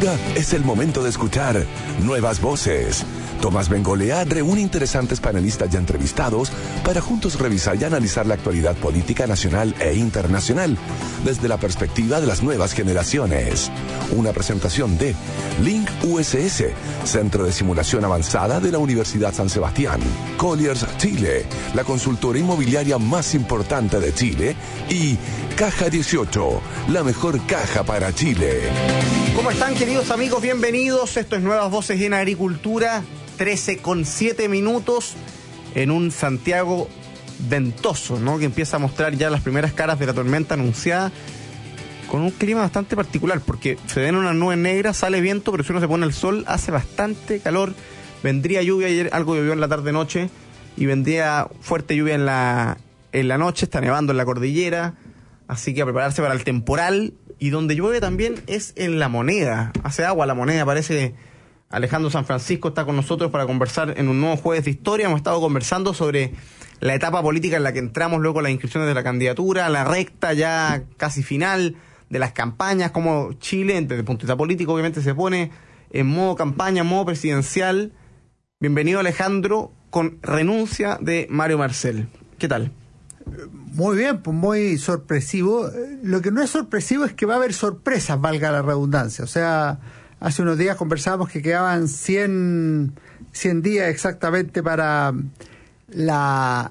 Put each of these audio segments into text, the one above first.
Agricultura es el momento de escuchar nuevas voces. Tomás Bengolea reúne interesantes panelistas y entrevistados para juntos revisar y analizar la actualidad política nacional e internacional desde la perspectiva de las nuevas generaciones. Una presentación de Link USS, Centro de Simulación Avanzada de la Universidad San Sebastián, Colliers Chile, la consultora inmobiliaria más importante de Chile, y Caja 18, la mejor caja para Chile. ¿Cómo están, queridos amigos? Bienvenidos. Esto es Nuevas Voces en Agricultura. 13:07 en un Santiago ventoso, ¿no? Que empieza a mostrar ya las primeras caras de la tormenta anunciada, con un clima bastante particular, porque se ven unas nubes negras, sale viento, pero si uno se pone el sol, hace bastante calor. Vendría lluvia, ayer algo llovió en la tarde-noche, y vendría fuerte lluvia en la noche. Está nevando en la cordillera, así que a prepararse para el temporal. Y donde llueve también es en La Moneda. Hace agua La Moneda, parece. Alejandro San Francisco está con nosotros para conversar en un nuevo Jueves de Historia. Hemos estado conversando sobre la etapa política en la que entramos luego de las inscripciones de la candidatura, la recta ya casi final de las campañas, como Chile, desde el punto de vista político, obviamente se pone en modo campaña, modo presidencial. Bienvenido, Alejandro, con renuncia de Mario Marcel. ¿Qué tal? Muy bien, pues muy sorpresivo. Lo que no es sorpresivo es que va a haber sorpresas, valga la redundancia. O sea, hace unos días conversábamos que quedaban 100 días exactamente para la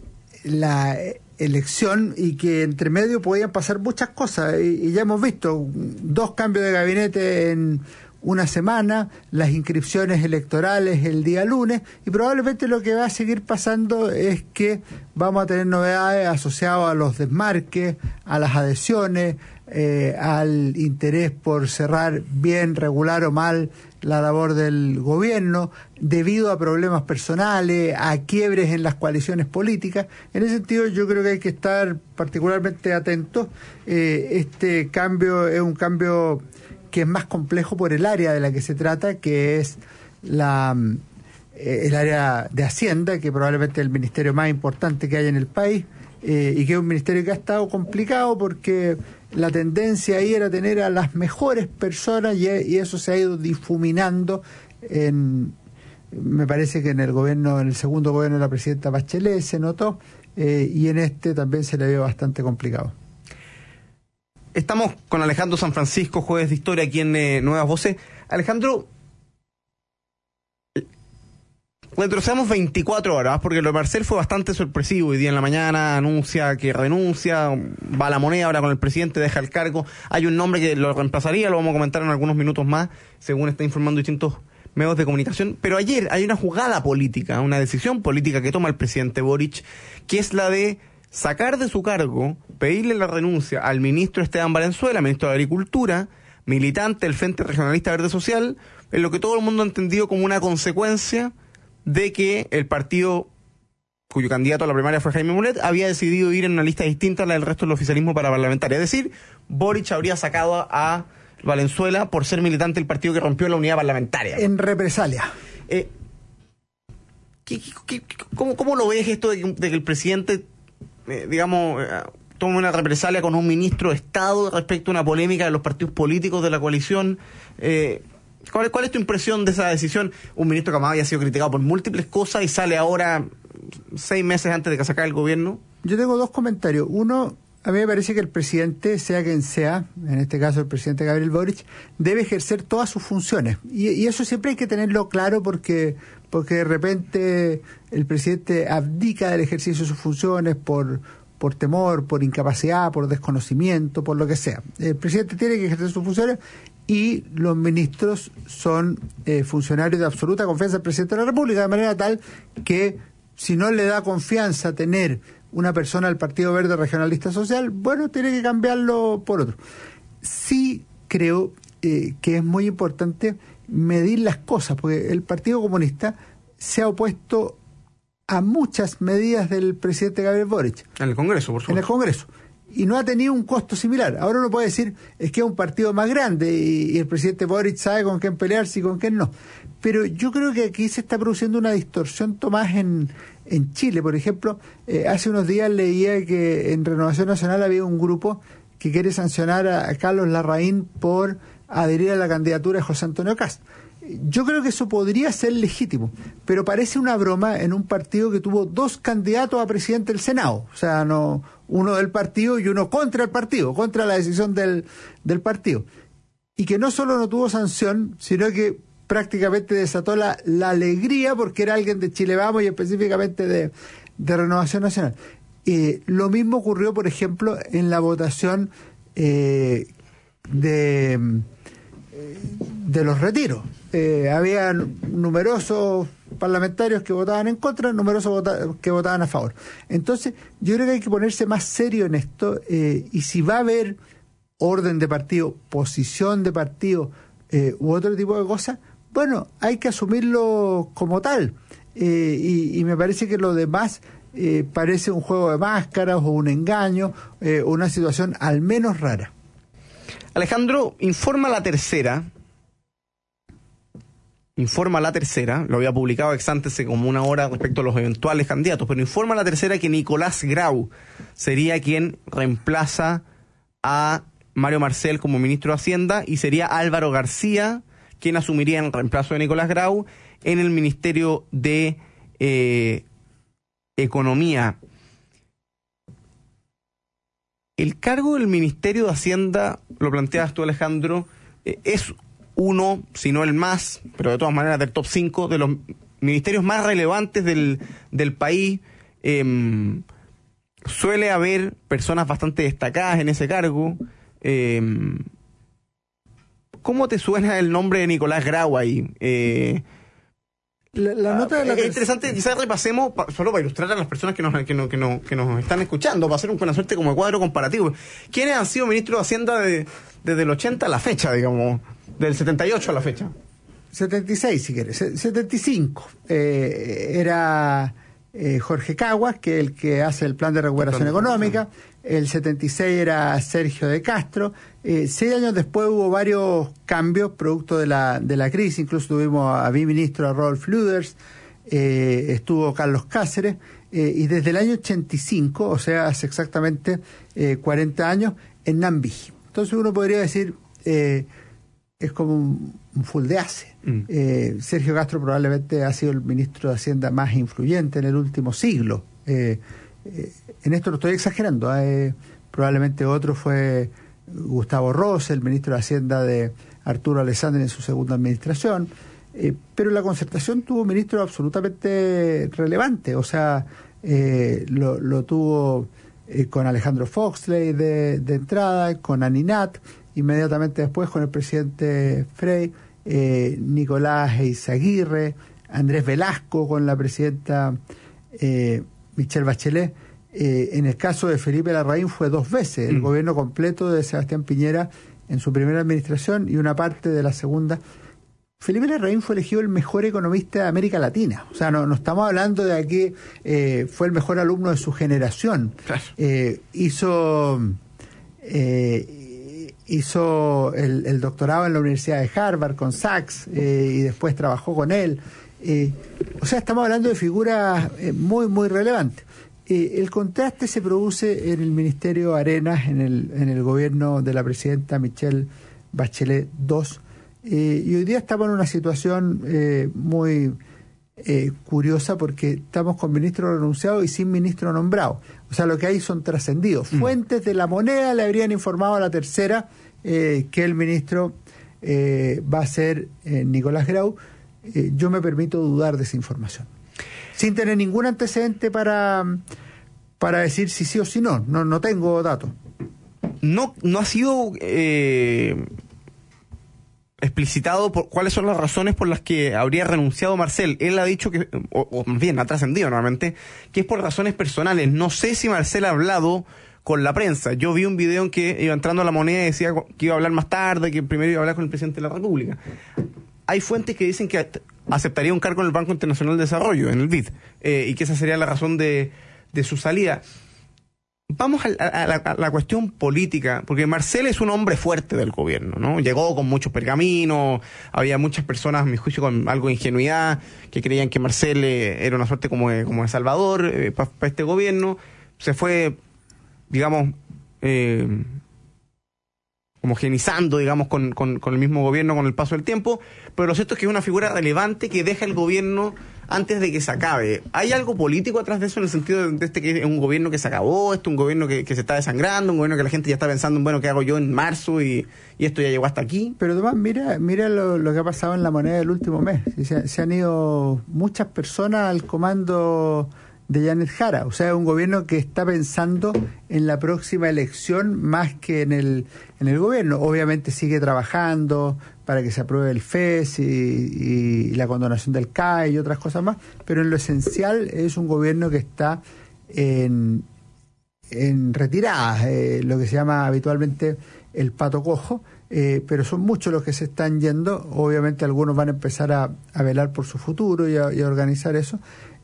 elección, y que entre medio podían pasar muchas cosas. Y ya hemos visto 2 cambios de gabinete en una semana, las inscripciones electorales el día lunes, y probablemente lo que va a seguir pasando es que vamos a tener novedades asociadas a los desmarques, a las adhesiones, al interés por cerrar bien, regular o mal la labor del gobierno, debido a problemas personales, a quiebres en las coaliciones políticas. En ese sentido, yo creo que hay que estar particularmente atentos. Este cambio es un cambio que es más complejo por el área de la que se trata, que es el área de Hacienda, que probablemente es el ministerio más importante que hay en el país, y que es un ministerio que ha estado complicado porque la tendencia ahí era tener a las mejores personas, y eso se ha ido difuminando. Me parece que en el segundo gobierno de la presidenta Bachelet se notó, y en este también se le vio bastante complicado. Estamos con Alejandro San Francisco, Jueves de Historia, aquí en Nuevas Voces. Alejandro, retrocedamos 24 horas, porque lo de Marcel fue bastante sorpresivo. Hoy día en la mañana anuncia que renuncia, va a La Moneda ahora con el presidente, deja el cargo. Hay un nombre que lo reemplazaría, lo vamos a comentar en algunos minutos más, según está informando distintos medios de comunicación. Pero ayer hay una jugada política, una decisión política que toma el presidente Boric, que es la de sacar de su cargo, pedirle la renuncia al ministro Esteban Valenzuela, ministro de Agricultura, militante del Frente Regionalista Verde Social, en lo que todo el mundo ha entendido como una consecuencia de que el partido cuyo candidato a la primaria fue Jaime Mulet había decidido ir en una lista distinta a la del resto del oficialismo para parlamentaria. Es decir, Boric habría sacado a Valenzuela por ser militante del partido que rompió la unidad parlamentaria. En represalia. ¿Cómo lo ves esto de que el presidente toma una represalia con un ministro de Estado respecto a una polémica de los partidos políticos de la coalición? ¿Cuál es tu impresión de esa decisión? Un ministro que además había sido criticado por múltiples cosas y sale ahora 6 meses antes de que se acabe el gobierno. Yo tengo 2 comentarios. Uno, a mí me parece que el presidente, sea quien sea, en este caso el presidente Gabriel Boric, debe ejercer todas sus funciones. Y eso siempre hay que tenerlo claro, porque de repente el presidente abdica del ejercicio de sus funciones por temor, por incapacidad, por desconocimiento, por lo que sea. El presidente tiene que ejercer sus funciones, y los ministros son funcionarios de absoluta confianza del presidente de la República, de manera tal que si no le da confianza tener una persona del Partido Verde Regionalista Social, bueno, tiene que cambiarlo por otro. Sí creo que es muy importante medir las cosas, porque el Partido Comunista se ha opuesto a muchas medidas del presidente Gabriel Boric. En el Congreso, por supuesto. En el Congreso. Y no ha tenido un costo similar. Ahora uno puede decir, es que es un partido más grande y el presidente Boric sabe con quién pelearse y con quién no. Pero yo creo que aquí se está produciendo una distorsión, Tomás, en Chile. Por ejemplo, hace unos días leía que en Renovación Nacional había un grupo que quiere sancionar a Carlos Larraín por adherir a la candidatura de José Antonio Kast. Yo creo que eso podría ser legítimo, pero parece una broma en un partido que tuvo 2 candidatos a presidente del Senado, o sea, no uno del partido y uno contra el partido, contra la decisión del partido, y que no solo no tuvo sanción, sino que prácticamente desató la alegría porque era alguien de Chile Vamos y específicamente de Renovación Nacional. Lo mismo ocurrió, por ejemplo, en la votación de los retiros. Había numerosos parlamentarios que votaban en contra, numerosos que votaban a favor. Entonces, yo creo que hay que ponerse más serio en esto, y si va a haber orden de partido, posición de partido u otro tipo de cosas, bueno, hay que asumirlo como tal. Y me parece que lo demás parece un juego de máscaras o un engaño, una situación al menos rara. Alejandro, informa La Tercera, lo había publicado ex ante hace como una hora respecto a los eventuales candidatos, pero informa La Tercera que Nicolás Grau sería quien reemplaza a Mario Marcel como ministro de Hacienda, y sería Álvaro García quien asumiría en reemplazo de Nicolás Grau en el Ministerio de Economía. El cargo del Ministerio de Hacienda, lo planteabas tú, Alejandro, es uno, si no el más, pero de todas maneras del top 5 de los ministerios más relevantes del país. Suele haber personas bastante destacadas en ese cargo. ¿Cómo te suena el nombre de Nicolás Grau ahí? La nota de la es interesante, quizás repasemos, solo para ilustrar a las personas que nos están escuchando, para hacer una suerte como de cuadro comparativo. ¿Quiénes han sido ministros de Hacienda desde el 80 a la fecha, digamos, del 78 a la fecha? 76, si quieres, 75. Era Jorge Caguas, que es el que hace el plan de recuperación económica. El 76 era Sergio de Castro. 6 años después hubo varios cambios producto de la crisis. Incluso tuvimos a ministro, a Rolf Luders, estuvo Carlos Cáceres, y desde el año 85, o sea, hace exactamente 40 años, Hernán Vigi. Entonces uno podría decir, es como un full de ace. Sergio Castro probablemente ha sido el ministro de Hacienda más influyente en el último siglo. En esto no estoy exagerando. Probablemente otro fue Gustavo Ross, el ministro de Hacienda de Arturo Alessandri en su segunda administración. Pero la Concertación tuvo ministros absolutamente relevantes. O sea, lo tuvo con Alejandro Foxley de entrada, con Aninat, inmediatamente después con el presidente Frey, Nicolás Eizaguirre, Andrés Velasco con la presidenta Michelle Bachelet. En el caso de Felipe Larraín fue 2 veces, el gobierno completo de Sebastián Piñera en su primera administración y una parte de la segunda. Felipe Larraín fue elegido el mejor economista de América Latina. O sea, no estamos hablando de que fue el mejor alumno de su generación. Claro. Hizo el doctorado en la Universidad de Harvard con Sachs, y después trabajó con él. O sea, estamos hablando de figuras muy, muy relevantes. El contraste se produce en el Ministerio Arenas, en el gobierno de la presidenta Michelle Bachelet II. Y hoy día estamos en una situación muy curiosa, porque estamos con ministro renunciado y sin ministro nombrado. O sea, lo que hay son trascendidos. Fuentes de La Moneda le habrían informado a La Tercera que el ministro va a ser Nicolás Grau. Yo me permito dudar de esa información, sin tener ningún antecedente para decir si sí o si no. No tengo datos. No ha sido explicitado cuáles son las razones por las que habría renunciado Marcel. Él ha dicho que, o más bien ha trascendido nuevamente, que es por razones personales. No sé si Marcel ha hablado con la prensa. Yo vi un video en que iba entrando a La Moneda y decía que iba a hablar más tarde, que primero iba a hablar con el presidente de la República. Hay fuentes que dicen que aceptaría un cargo en el Banco Internacional de Desarrollo, en el BID, y que esa sería la razón de su salida. Vamos a la cuestión política, porque Marcel es un hombre fuerte del gobierno, ¿no? Llegó con muchos pergaminos, había muchas personas, a mi juicio, con algo de ingenuidad, que creían que Marcel era una suerte como de salvador para este gobierno. Se fue, digamos, homogenizando, digamos, con el mismo gobierno con el paso del tiempo, pero lo cierto es que es una figura relevante que deja el gobierno antes de que se acabe. ¿Hay algo político atrás de eso, en el sentido de que es un gobierno que se acabó, un gobierno que se está desangrando, un gobierno que la gente ya está pensando en, bueno, ¿qué hago yo en marzo? Y esto ya llegó hasta aquí. Pero Tomás, mira lo que ha pasado en La Moneda del último mes. Se han ido muchas personas al comando de Janet Jara. O sea, es un gobierno que está pensando en la próxima elección más que en el gobierno. Obviamente sigue trabajando para que se apruebe el FES y la condonación del CAE y otras cosas más, pero en lo esencial es un gobierno que está en retirada, lo que se llama habitualmente el pato cojo, pero son muchos los que se están yendo. Obviamente algunos van a empezar a velar por su futuro y a organizar eso,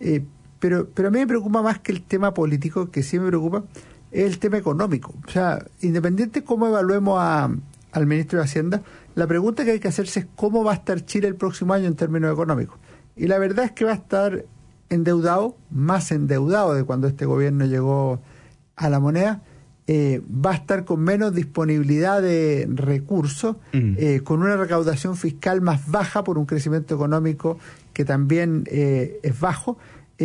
pero a mí me preocupa más que el tema político, que sí me preocupa, es el tema económico. O sea, independiente de cómo evaluemos al ministro de Hacienda, la pregunta que hay que hacerse es cómo va a estar Chile el próximo año en términos económicos. Y la verdad es que va a estar endeudado, más endeudado de cuando este gobierno llegó a La Moneda, va a estar con menos disponibilidad de recursos, con una recaudación fiscal más baja por un crecimiento económico que también es bajo,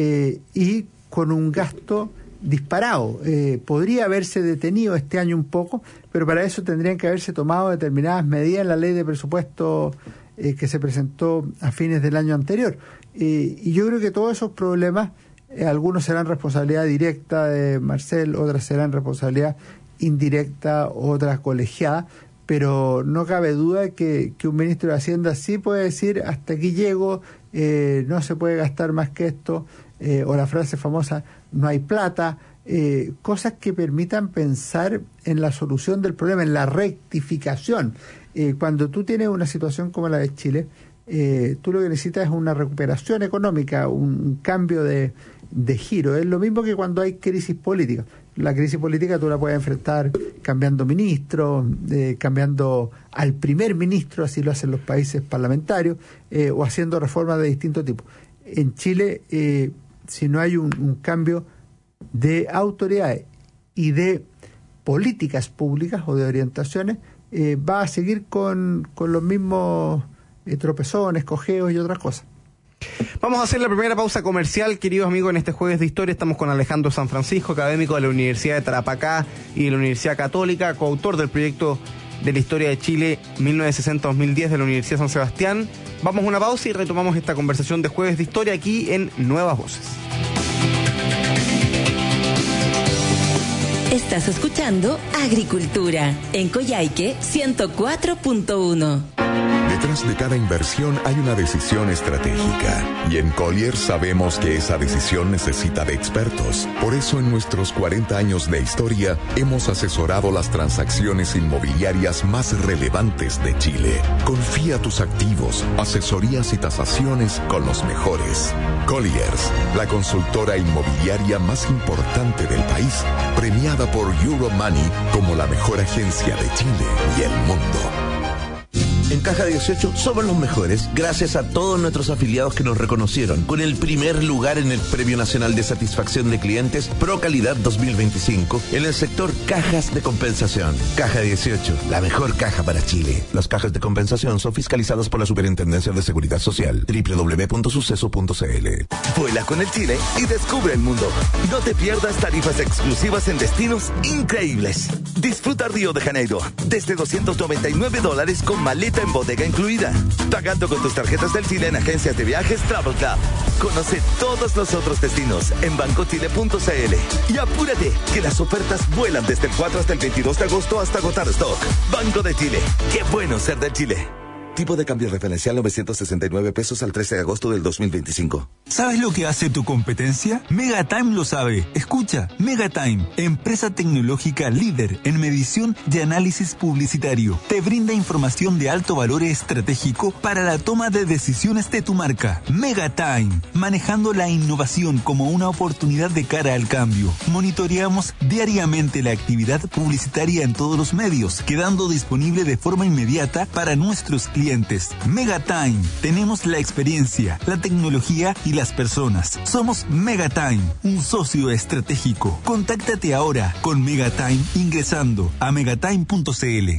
y con un gasto disparado. Podría haberse detenido este año un poco, pero para eso tendrían que haberse tomado determinadas medidas en la ley de presupuesto que se presentó a fines del año anterior. Y yo creo que todos esos problemas, algunos serán responsabilidad directa de Marcel, otras serán responsabilidad indirecta, otras colegiadas, pero no cabe duda que un ministro de Hacienda sí puede decir hasta aquí llego, no se puede gastar más que esto, o la frase famosa, no hay plata, cosas que permitan pensar en la solución del problema, en la rectificación. Cuando tú tienes una situación como la de Chile, tú lo que necesitas es una recuperación económica, un cambio de giro. Es lo mismo que cuando hay crisis política. La crisis política tú la puedes enfrentar cambiando ministros, cambiando al primer ministro, así lo hacen los países parlamentarios, o haciendo reformas de distinto tipo. En Chile, si no hay un cambio de autoridades y de políticas públicas o de orientaciones, va a seguir con los mismos tropezones, cojeos y otras cosas. Vamos a hacer la primera pausa comercial, queridos amigos. En este Jueves de Historia estamos con Alejandro San Francisco, académico de la Universidad de Tarapacá y de la Universidad Católica, coautor del proyecto de la historia de Chile 1960-2010 de la Universidad San Sebastián. Vamos a una pausa y retomamos esta conversación de Jueves de Historia aquí en Nuevas Voces. Estás escuchando Agricultura en Coyhaique 104.1. Detrás de cada inversión hay una decisión estratégica. Y en Colliers sabemos que esa decisión necesita de expertos. Por eso en nuestros 40 años de historia hemos asesorado las transacciones inmobiliarias más relevantes de Chile. Confía tus activos, asesorías y tasaciones con los mejores. Colliers, la consultora inmobiliaria más importante del país, premiada por Euromoney como la mejor agencia de Chile y el mundo. En Caja 18 somos los mejores gracias a todos nuestros afiliados que nos reconocieron con el primer lugar en el Premio Nacional de Satisfacción de Clientes Pro Calidad 2025 en el sector cajas de compensación. Caja 18, la mejor caja para Chile. Las cajas de compensación son fiscalizadas por la Superintendencia de Seguridad Social. www.suceso.cl. Vuela con el Chile y descubre el mundo. No te pierdas tarifas exclusivas en destinos increíbles. Disfruta Río de Janeiro desde $299 con maleta en bodega incluida. Pagando con tus tarjetas del Chile en agencias de viajes Travel Club. Conoce todos los otros destinos en bancochile.cl. Y apúrate, que las ofertas vuelan desde el 4 hasta el 22 de agosto hasta agotar stock. Banco de Chile. Qué bueno ser del Chile. Tipo de cambio referencial 969 pesos al 13 de agosto del 2025. ¿Sabes lo que hace tu competencia? Megatime lo sabe. Escucha, Megatime, empresa tecnológica líder en medición y análisis publicitario. Te brinda información de alto valor estratégico para la toma de decisiones de tu marca. Megatime, manejando la innovación como una oportunidad de cara al cambio. Monitoreamos diariamente la actividad publicitaria en todos los medios, quedando disponible de forma inmediata para nuestros clientes. Megatime. Tenemos la experiencia, la tecnología y las personas. Somos Megatime, un socio estratégico. Contáctate ahora con Megatime ingresando a megatime.cl.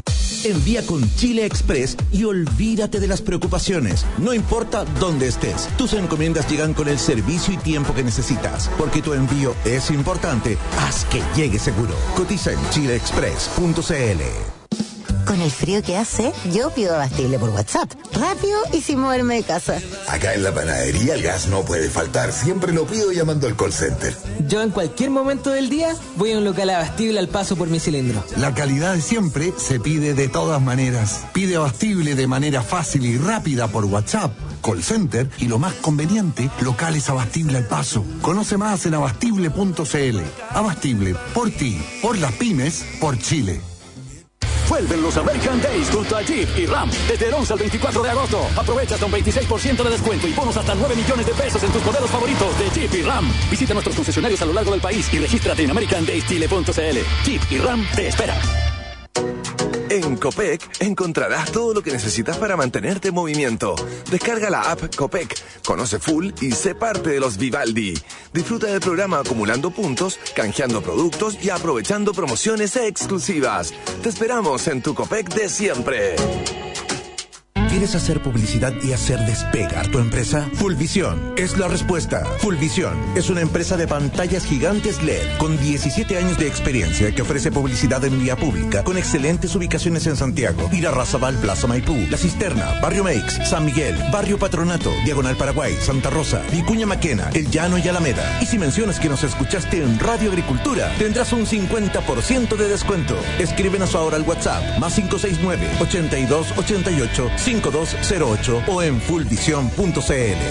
Envía con Chile Express y olvídate de las preocupaciones. No importa dónde estés, tus encomiendas llegan con el servicio y tiempo que necesitas. Porque tu envío es importante, haz que llegue seguro. Cotiza en chileexpress.cl. Con el frío que hace, yo pido abastible por WhatsApp. Rápido y sin moverme de casa. Acá en la panadería el gas no puede faltar. Siempre lo pido llamando al call center. Yo en cualquier momento del día voy a un local abastible al paso por mi cilindro. La calidad de siempre se pide de todas maneras. Pide abastible de manera fácil y rápida por WhatsApp, call center y lo más conveniente, locales abastible al paso. Conoce más en abastible.cl. Abastible, por ti, por las pymes, por Chile. Vuelven los American Days junto a Jeep y Ram. Desde el 11 al 24 de agosto. Aprovecha hasta un 26% de descuento y bonos hasta 9 millones de pesos en tus modelos favoritos de Jeep y Ram. Visita nuestros concesionarios a lo largo del país y regístrate en americandayschile.cl. Jeep y Ram te esperan. En Copec encontrarás todo lo que necesitas para mantenerte en movimiento. Descarga la app Copec, conoce full y sé parte de los Vivaldi. Disfruta del programa acumulando puntos, canjeando productos y aprovechando promociones exclusivas. Te esperamos en tu Copec de siempre. ¿Quieres hacer publicidad y hacer despegar tu empresa? Fullvisión es la respuesta. Fullvisión es una empresa de pantallas gigantes LED con 17 años de experiencia que ofrece publicidad en vía pública con excelentes ubicaciones en Santiago, Irarrázaval, Plaza Maipú, La Cisterna, Barrio Meix, San Miguel, Barrio Patronato, Diagonal Paraguay, Santa Rosa, Vicuña Maquena, El Llano y Alameda. Y si mencionas que nos escuchaste en Radio Agricultura, tendrás un 50% de descuento. Escríbenos ahora al WhatsApp +569 82 88 5208 o en fullvision.cl.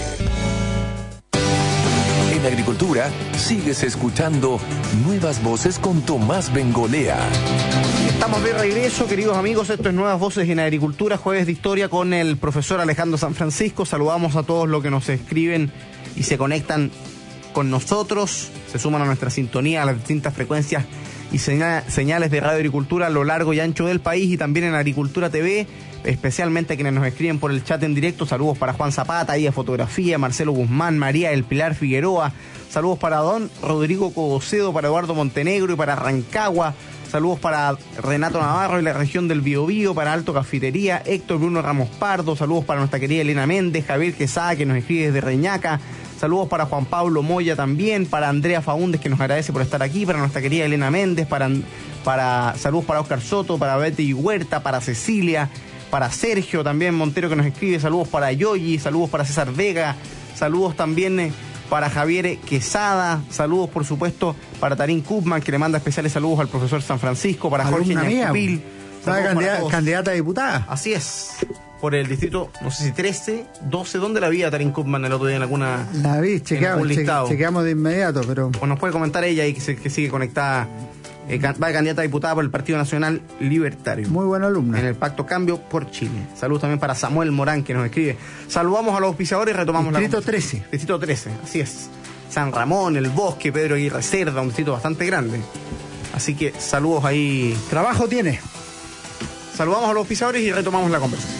En Agricultura, sigues escuchando Nuevas Voces con Tomás Bengolea. Estamos de regreso, queridos amigos. Esto es Nuevas Voces en Agricultura, jueves de historia con el profesor Alejandro San Francisco. Saludamos a todos los que nos escriben y se conectan con nosotros, se suman a nuestra sintonía a las distintas frecuencias y señales de Radio Agricultura a lo largo y ancho del país y también en Agricultura TV, especialmente a quienes nos escriben por el chat en directo. Saludos para Juan Zapata, Ía Fotografía, Marcelo Guzmán, María del Pilar Figueroa. Saludos para don Rodrigo Cogocedo, para Eduardo Montenegro y para Rancagua. Saludos para Renato Navarro y la región del Biobío, para Alto Cafetería, Héctor Bruno Ramos Pardo. Saludos para nuestra querida Elena Méndez, Javier Quesada, que nos escribe desde Reñaca. Saludos para Juan Pablo Moya también, para Andrea Faúndez, que nos agradece por estar aquí, para nuestra querida Elena Méndez, saludos para Oscar Soto, para Betty Huerta, para Cecilia, para Sergio también Montero, que nos escribe. Saludos para Yoyi, saludos para César Vega, saludos también para Javier Quesada, saludos por supuesto para Tarín Kupman, que le manda especiales saludos al profesor San Francisco, para Jorge Ñacupil. Candidata a diputada. Así es, por el distrito, no sé si 13, 12, ¿dónde la vi a Tarín Kupman el otro día en alguna? La vi, chequeamos de inmediato, pero... Pues nos puede comentar ella y que sigue conectada. Va de candidata a diputada por el Partido Nacional Libertario. Muy buena alumna. En el Pacto Cambio por Chile. Saludos también para Samuel Morán, que nos escribe. Saludamos a los auspiciadores y retomamos Distrito 13. Distrito 13, así es. San Ramón, El Bosque, Pedro Aguirre Cerda, un distrito bastante grande. Así que saludos ahí. Trabajo tiene. Saludamos a los auspiciadores y retomamos la conversación.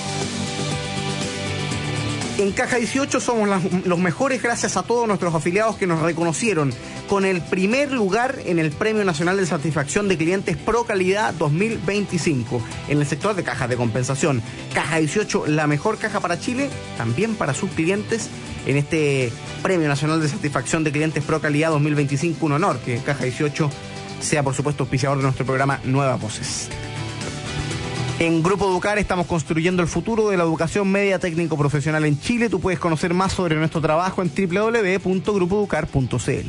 En Caja 18 somos los mejores gracias a todos nuestros afiliados que nos reconocieron con el primer lugar en el Premio Nacional de Satisfacción de Clientes Pro Calidad 2025 en el sector de cajas de compensación. Caja 18, la mejor caja para Chile, también para sus clientes en este Premio Nacional de Satisfacción de Clientes Pro Calidad 2025. Un honor que Caja 18 sea, por supuesto, auspiciador de nuestro programa Nuevas Voces. En Grupo Educar estamos construyendo el futuro de la educación media técnico profesional en Chile. Tú puedes conocer más sobre nuestro trabajo en www.grupoeducar.cl.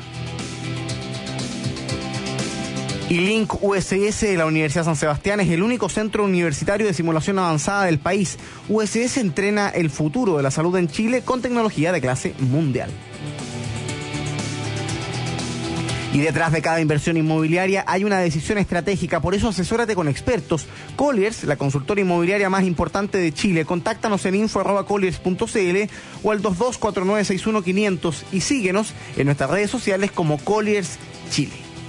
Y Link USS de la Universidad San Sebastián es el único centro universitario de simulación avanzada del país. USS entrena el futuro de la salud en Chile con tecnología de clase mundial. Y detrás de cada inversión inmobiliaria hay una decisión estratégica, por eso asesórate con expertos. Colliers, la consultora inmobiliaria más importante de Chile. Contáctanos en info@colliers.cl o al 224961-500 y síguenos en nuestras redes sociales como Colliers Chile.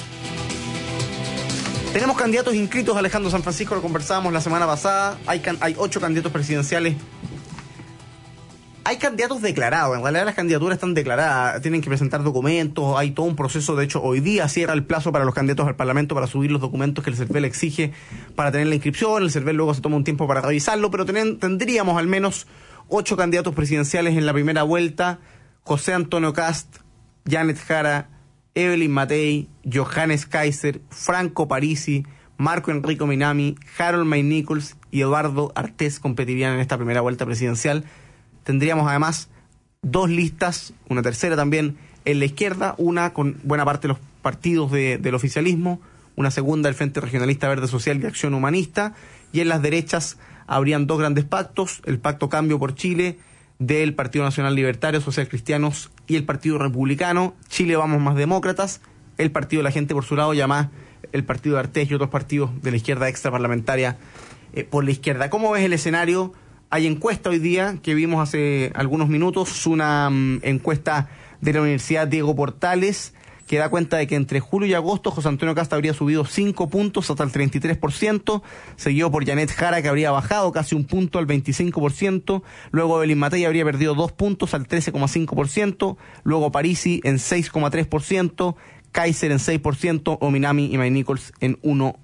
Tenemos candidatos inscritos, Alejandro San Francisco, lo conversábamos la semana pasada. Hay 8 candidatos presidenciales hay candidatos declarados, en realidad las candidaturas están declaradas, tienen que presentar documentos, hay todo un proceso, de hecho hoy día cierra el plazo para los candidatos al Parlamento para subir los documentos que el CERVEL exige para tener la inscripción, el CERVEL luego se toma un tiempo para revisarlo, pero tendríamos al menos 8 candidatos presidenciales en la primera vuelta: José Antonio Cast, Janet Jara, Evelyn Matei, Johannes Kaiser, Franco Parisi, Marco Enrico Minami, Harold May Nichols y Eduardo Artés competirían en esta primera vuelta presidencial. Tendríamos además 2 listas, una tercera también en la izquierda, una con buena parte de los partidos del oficialismo, una segunda del Frente Regionalista Verde Social y Acción Humanista, y en las derechas habrían 2 grandes pactos: el Pacto Cambio por Chile del Partido Nacional Libertario, Social Cristianos y el Partido Republicano, Chile Vamos Más Demócratas, el Partido de la Gente por su lado, y además el Partido de Artés y otros partidos de la izquierda extraparlamentaria por la izquierda. ¿Cómo ves el escenario? Hay encuesta hoy día que vimos hace algunos minutos, una encuesta de la Universidad Diego Portales, que da cuenta de que entre julio y agosto José Antonio Cast habría subido 5 puntos hasta el 33%, seguido por Janet Jara, que habría bajado casi 1 punto al 25%, luego Evelyn Matei habría perdido 2 puntos al 13,5%, luego Parisi en 6,3%, Kaiser en 6%, o Minami y May Nichols en 1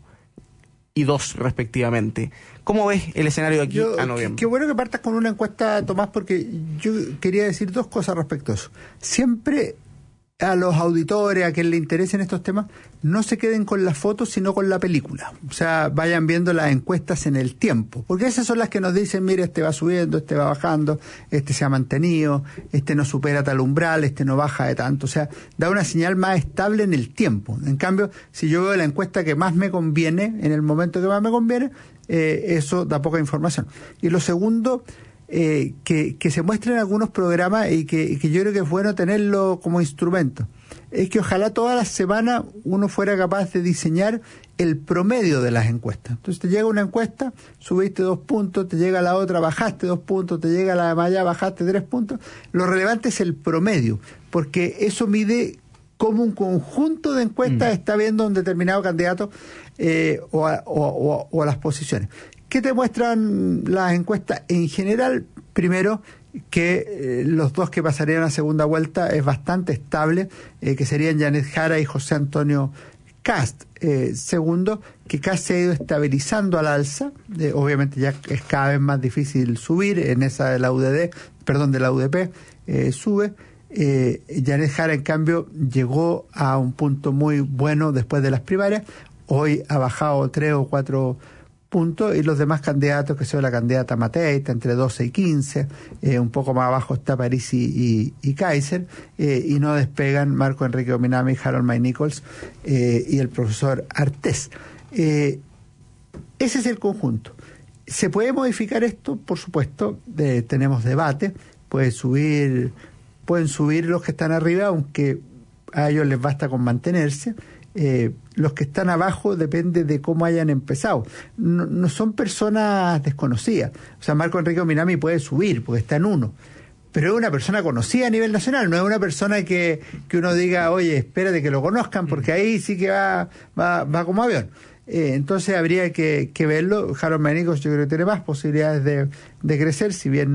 y 2 respectivamente. ¿Cómo ves el escenario de aquí a noviembre? Qué bueno que partas con una encuesta, Tomás, porque yo quería decir 2 cosas respecto a eso. Siempre a los auditores, a quien le interesen estos temas, no se queden con las fotos, sino con la película. O sea, vayan viendo las encuestas en el tiempo, porque esas son las que nos dicen: mire, este va subiendo, este va bajando, este se ha mantenido, este no supera tal umbral, este no baja de tanto. O sea, da una señal más estable en el tiempo. En cambio, si yo veo la encuesta que más me conviene, en el momento que más me conviene, eso da poca información. Y lo segundo, que se muestren algunos programas y que yo creo que es bueno tenerlo como instrumento, es que ojalá todas las semanas uno fuera capaz de diseñar el promedio de las encuestas. Entonces te llega una encuesta, subiste 2 puntos, te llega la otra, bajaste 2 puntos, te llega la de Maya, bajaste 3 puntos. Lo relevante es el promedio, porque eso mide cómo un conjunto de encuestas está viendo a un determinado candidato o a las posiciones. ¿Qué te muestran las encuestas en general? Primero, que los 2 que pasarían a segunda vuelta es bastante estable, que serían Janet Jara y José Antonio Cast. Segundo, que Cast se ha ido estabilizando al alza. Obviamente ya es cada vez más difícil subir. En esa de la UDP sube. Janet Jara, en cambio, llegó a un punto muy bueno después de las primarias. Hoy ha bajado 3 o 4 puntos, y los demás candidatos, que son la candidata Matei, está entre 12 y 15, un poco más abajo está Parisi y Kaiser, y no despegan Marco Enrique Minami, Harold May Nichols y el profesor Artés. Ese es el conjunto. ¿Se puede modificar esto? Por supuesto, tenemos debate, pueden subir los que están arriba, aunque a ellos les basta con mantenerse. Los que están abajo depende de cómo hayan empezado. No son personas desconocidas. O sea, Marco Enrique Minami puede subir porque está en 1, pero es una persona conocida a nivel nacional, no es una persona que uno diga: oye, espérate que lo conozcan, porque ahí sí que va como avión. Entonces habría que verlo. Harold May Nichols yo creo que tiene más posibilidades de crecer, si bien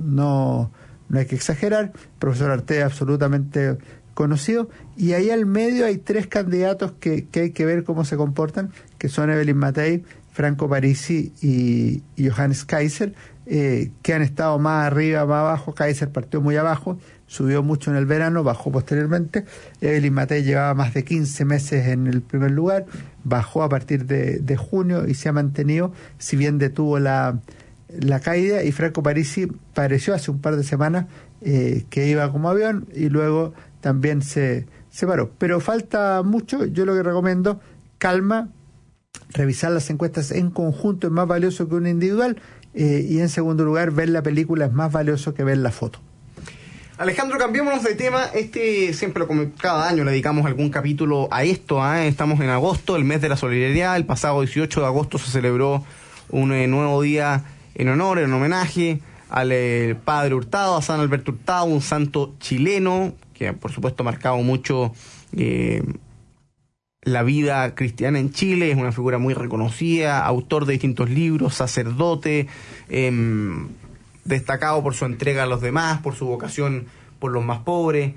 no hay que exagerar. Profesor Artés absolutamente conocido, y ahí al medio hay 3 candidatos que hay que ver cómo se comportan, que son Evelyn Matei, Franco Parisi y Johannes Kaiser, que han estado más arriba, más abajo. Kaiser partió muy abajo, subió mucho en el verano, bajó posteriormente. Evelyn Matei llevaba más de 15 meses en el primer lugar, bajó a partir de junio y se ha mantenido, si bien detuvo la caída, y Franco Parisi pareció hace un par de semanas que iba como avión, y luego también se paró. Pero falta mucho. Yo lo que recomiendo: calma, revisar las encuestas en conjunto es más valioso que una individual, y en segundo lugar, ver la película es más valioso que ver la foto. Alejandro, cambiémonos de tema. Siempre cada año le dedicamos algún capítulo a esto. Estamos en agosto, el mes de la solidaridad. El pasado 18 de agosto se celebró un nuevo día en homenaje al padre Hurtado, a San Alberto Hurtado, un santo chileno que por supuesto ha marcado mucho la vida cristiana en Chile. Es una figura muy reconocida, autor de distintos libros, sacerdote, destacado por su entrega a los demás, por su vocación por los más pobres,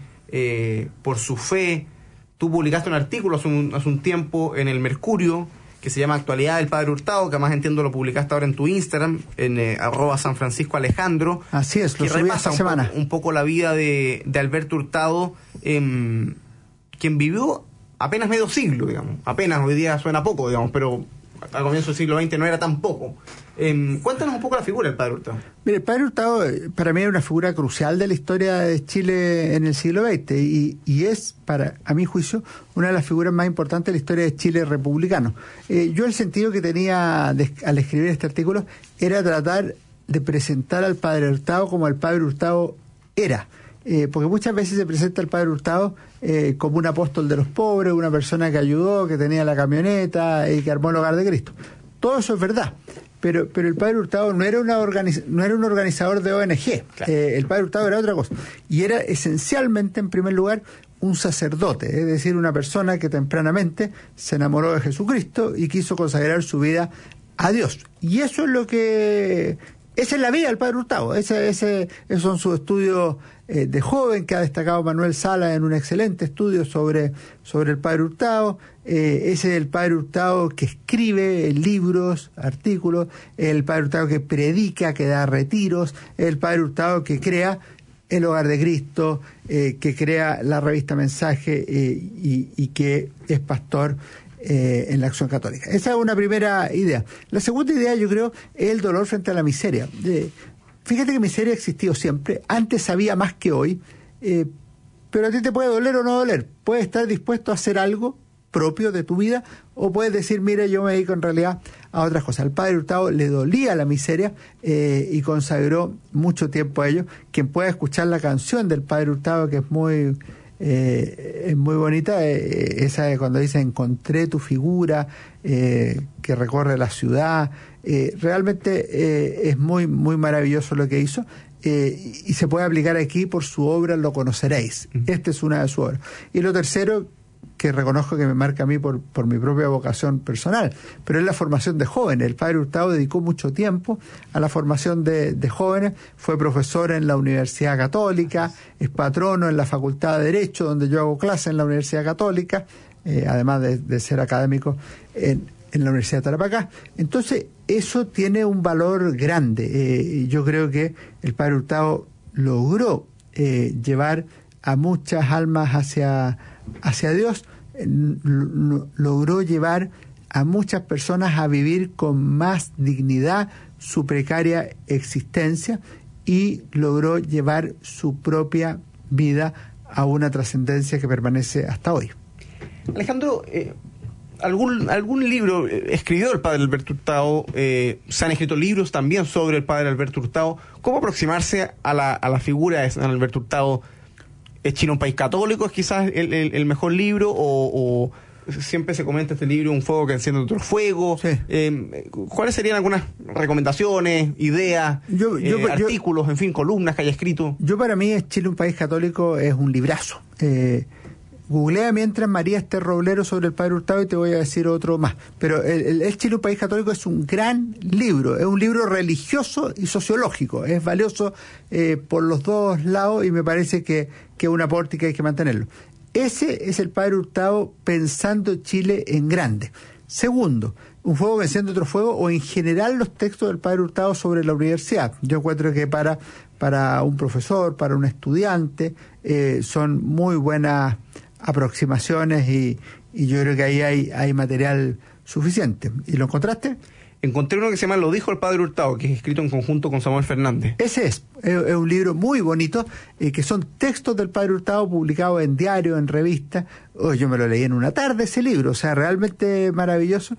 por su fe. Tú publicaste un artículo hace un tiempo en el Mercurio que se llama Actualidad del Padre Hurtado, que además entiendo lo publicaste ahora en tu Instagram, en @SanFranciscoAlejandro. Así es, lo subí esta semana. Un poco la vida de Alberto Hurtado, quien vivió apenas medio siglo, digamos. Apenas, hoy día suena poco, digamos, pero al comienzo del siglo XX no era tan poco. Cuéntanos un poco la figura del Padre Hurtado. Mire, el Padre Hurtado para mí es una figura crucial de la historia de Chile en el siglo XX y es, a mi juicio, una de las figuras más importantes de la historia de Chile republicano. Yo el sentido que tenía al escribir este artículo era tratar de presentar al Padre Hurtado como el Padre Hurtado era. Porque muchas veces se presenta al Padre Hurtado como un apóstol de los pobres, una persona que ayudó, que tenía la camioneta y que armó el hogar de Cristo. Todo eso es verdad, pero el Padre Hurtado no era un organizador de ONG. Claro. El Padre Hurtado era otra cosa. Y era esencialmente, en primer lugar, un sacerdote, es decir, una persona que tempranamente se enamoró de Jesucristo y quiso consagrar su vida a Dios. Y eso es lo que... Esa es la vida del Padre Hurtado. Esos son sus estudios de joven, que ha destacado Manuel Sala en un excelente estudio sobre el Padre Hurtado. Ese es el Padre Hurtado que escribe libros, artículos, el Padre Hurtado que predica, que da retiros, el Padre Hurtado que crea el Hogar de Cristo, que crea la revista Mensaje y que es pastor en la Acción Católica. Esa es una primera idea. La segunda idea, yo creo, es el dolor frente a la miseria. Fíjate que miseria ha existido siempre, antes había más que hoy, pero a ti te puede doler o no doler. Puedes estar dispuesto a hacer algo propio de tu vida o puedes decir, mire, yo me dedico en realidad a otras cosas. Al Padre Hurtado le dolía la miseria y consagró mucho tiempo a ello. Quien pueda escuchar la canción del Padre Hurtado, que es muy bonita, esa de cuando dice encontré tu figura, que recorre la ciudad, realmente es muy muy maravilloso lo que hizo, y se puede aplicar aquí: por su obra lo conoceréis. Esta es una de sus obras. Y lo tercero, que reconozco que me marca a mí por mi propia vocación personal, pero es la formación de jóvenes. El Padre Hurtado dedicó mucho tiempo a la formación de jóvenes, fue profesor en la Universidad Católica, es patrono en la Facultad de Derecho, donde yo hago clase en la Universidad Católica, además de ser académico en la Universidad de Tarapacá. Entonces, eso tiene un valor grande. Yo creo que el Padre Hurtado logró llevar a muchas almas hacia Dios, logró llevar a muchas personas a vivir con más dignidad su precaria existencia y logró llevar su propia vida a una trascendencia que permanece hasta hoy. Alejandro, ¿algún libro escribió el Padre Alberto Hurtado? Se han escrito libros también sobre el Padre Alberto Hurtado. ¿Cómo aproximarse a la figura de San Alberto Hurtado? ¿Es Chile un país católico? ¿Es quizás el mejor libro? ¿O siempre se comenta este libro, Un fuego que enciende otro fuego? Sí. ¿Cuáles serían algunas recomendaciones, ideas, artículos, en fin, columnas que haya escrito? Para mí, Es Chile un país católico es un librazo. Googlea mientras María Esther Roblero sobre el Padre Hurtado y te voy a decir otro más. Pero el Chile un país católico es un gran libro, es un libro religioso y sociológico, es valioso por los dos lados y me parece que es un aporte que hay que mantenerlo. Ese es el Padre Hurtado pensando Chile en grande. Segundo, Un fuego que enciende otro fuego, o en general los textos del Padre Hurtado sobre la universidad. Yo encuentro que para un profesor, para un estudiante, son muy buenas aproximaciones y yo creo que ahí hay material suficiente. ¿Y lo encontraste? Encontré uno que se llama Lo dijo el Padre Hurtado, que es escrito en conjunto con Samuel Fernández. Ese es un libro muy bonito, que son textos del Padre Hurtado publicados en diario, en revista. Yo me lo leí en una tarde ese libro, o sea, realmente maravilloso,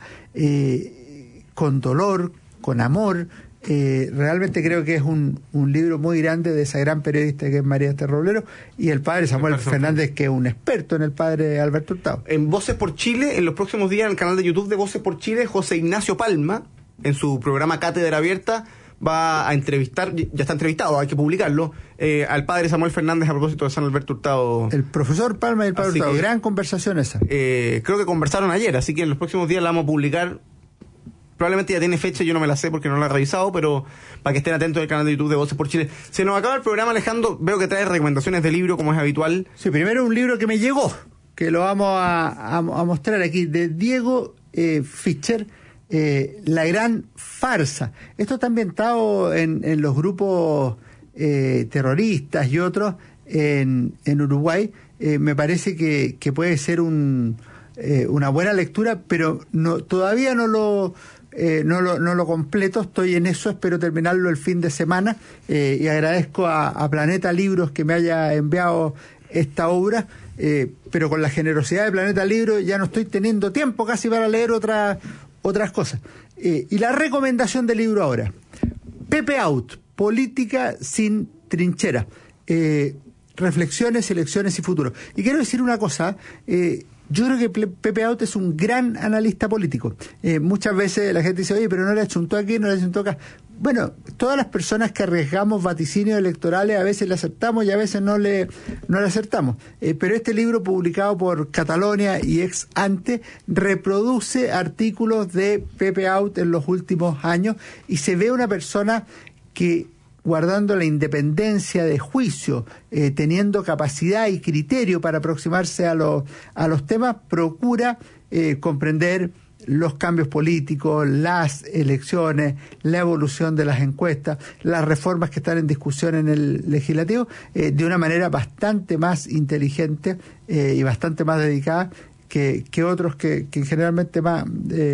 con dolor, con amor. Realmente creo que es un libro muy grande de esa gran periodista que es María Esther Roblero, y el padre Samuel Fernández, que es un experto en el Padre Alberto Hurtado. En Voces por Chile, en los próximos días, en el canal de YouTube de Voces por Chile, José Ignacio Palma, en su programa Cátedra Abierta, va a entrevistar, ya está entrevistado, hay que publicarlo, al padre Samuel Fernández a propósito de San Alberto Hurtado. El profesor Palma y el Padre Hurtado, gran conversación esa. Creo que conversaron ayer, así que en los próximos días la vamos a publicar. probablemente ya tiene fecha, yo no me la sé porque no la he revisado, pero para que estén atentos al canal de YouTube de Voces por Chile. Se nos acaba el programa, Alejandro. Veo que trae recomendaciones de libro, como es habitual. Sí, primero un libro que me llegó, que lo vamos a mostrar aquí, de Diego Fischer, La Gran Farsa. Esto está ambientado en los grupos terroristas y otros en Uruguay. Me parece que puede ser una buena lectura, pero todavía no lo completo, estoy en eso, espero terminarlo el fin de semana, y agradezco a Planeta Libros que me haya enviado esta obra, pero con la generosidad de Planeta Libros ya no estoy teniendo tiempo casi para leer otras cosas. Y la recomendación del libro ahora, Pepe Out, Política sin trinchera, reflexiones, elecciones y futuro. Y quiero decir una cosa, yo creo que Pepe Out es un gran analista político. Muchas veces la gente dice, oye, pero no le achuntó aquí, no le achuntó acá. Bueno, todas las personas que arriesgamos vaticinios electorales a veces le acertamos y a veces no le acertamos. Pero este libro, publicado por Catalonia y Ex Ante, reproduce artículos de Pepe Out en los últimos años y se ve una persona que, guardando la independencia de juicio, teniendo capacidad y criterio para aproximarse a los temas, procura comprender los cambios políticos, las elecciones, la evolución de las encuestas, las reformas que están en discusión en el legislativo, de una manera bastante más inteligente y bastante más dedicada que otros que generalmente más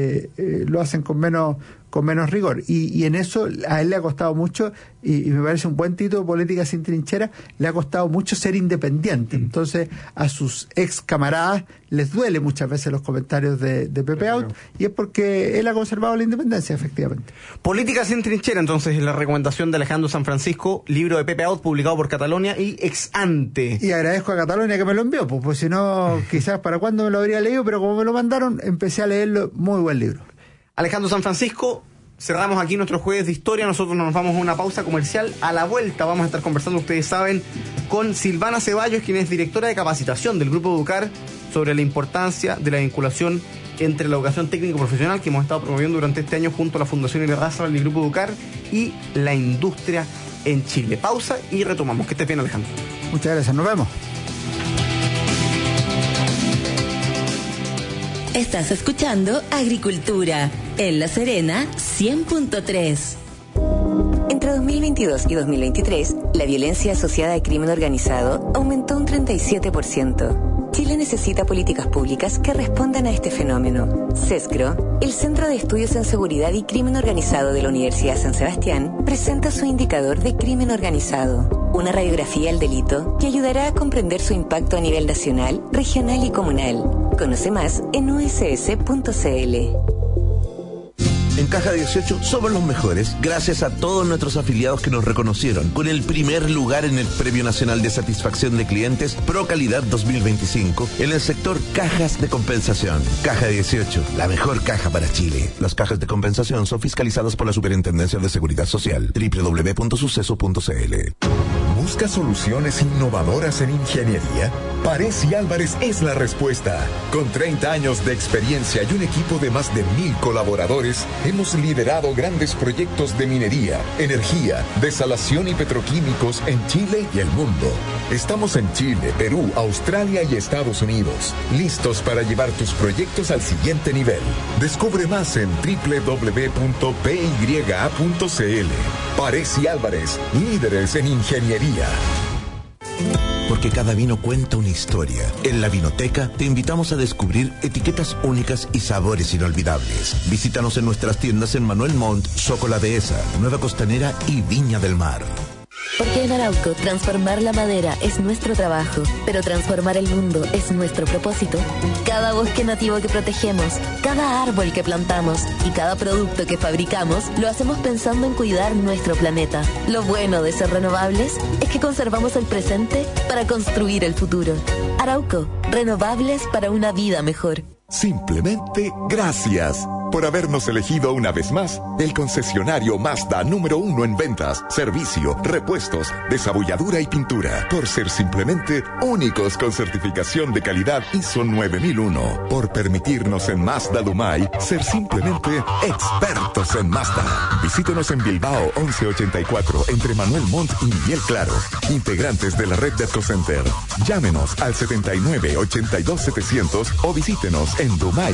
lo hacen con menos rigor, y en eso a él le ha costado mucho, y me parece un buen título, Política sin trinchera. Le ha costado mucho ser independiente. Entonces a sus ex camaradas les duele muchas veces los comentarios de Pepe Out, y es porque él ha conservado la independencia, efectivamente. Política sin trinchera, entonces, es la recomendación de Alejandro San Francisco, libro de Pepe Out, publicado por Catalonia y Ex Ante. Y agradezco a Catalonia que me lo envió, pues si no, quizás para cuándo me lo habría leído, pero como me lo mandaron, empecé a leerlo. Muy buen libro. Alejandro San Francisco, cerramos aquí nuestro jueves de historia. Nosotros nos vamos a una pausa comercial. A la vuelta vamos a estar conversando, ustedes saben, con Silvana Ceballos, quien es directora de capacitación del Grupo Educar, sobre la importancia de la vinculación entre la educación técnico profesional que hemos estado promoviendo durante este año junto a la Fundación Irarrázaval del Grupo Educar y la industria en Chile. Pausa y retomamos. Que estés bien, Alejandro. Muchas gracias, nos vemos. Estás escuchando Agricultura en La Serena 100.3. Entre 2022 y 2023, la violencia asociada al crimen organizado aumentó un 37%. Chile necesita políticas públicas que respondan a este fenómeno. CESCRO, el Centro de Estudios en Seguridad y Crimen Organizado de la Universidad San Sebastián, presenta su indicador de crimen organizado, una radiografía al delito que ayudará a comprender su impacto a nivel nacional, regional y comunal. Conoce más en uss.cl. En Caja 18 somos los mejores gracias a todos nuestros afiliados que nos reconocieron con el primer lugar en el Premio Nacional de Satisfacción de Clientes Pro Calidad 2025 en el sector cajas de compensación. Caja 18, la mejor caja para Chile. Las cajas de compensación son fiscalizadas por la Superintendencia de Seguridad Social. www.suceso.cl. ¿Busca soluciones innovadoras en ingeniería? Parés y Álvarez es la respuesta. Con 30 años de experiencia y un equipo de más de 1,000 colaboradores, hemos liderado grandes proyectos de minería, energía, desalación y petroquímicos en Chile y el mundo. Estamos en Chile, Perú, Australia y Estados Unidos, listos para llevar tus proyectos al siguiente nivel. Descubre más en www.pya.cl. Parés y Álvarez, líderes en ingeniería. Porque cada vino cuenta una historia. En la Vinoteca te invitamos a descubrir etiquetas únicas y sabores inolvidables. Visítanos en nuestras tiendas en Manuel Montt, Soco La Dehesa, Nueva Costanera y Viña del Mar. Porque en Arauco transformar la madera es nuestro trabajo, pero transformar el mundo es nuestro propósito. Cada bosque nativo que protegemos, cada árbol que plantamos y cada producto que fabricamos lo hacemos pensando en cuidar nuestro planeta. Lo bueno de ser renovables es que conservamos el presente para construir el futuro. Arauco, renovables para una vida mejor. Simplemente gracias. por habernos elegido una vez más el concesionario Mazda número 1 en ventas, servicio, repuestos, desabulladura y pintura, por ser simplemente únicos con certificación de calidad ISO 9001, por permitirnos en Mazda Dumay ser simplemente expertos en Mazda. Visítenos en Bilbao 1184 entre Manuel Montt y Miguel Claro, integrantes de la red de EcoCenter. Llámenos al 79 82 700 o visítenos en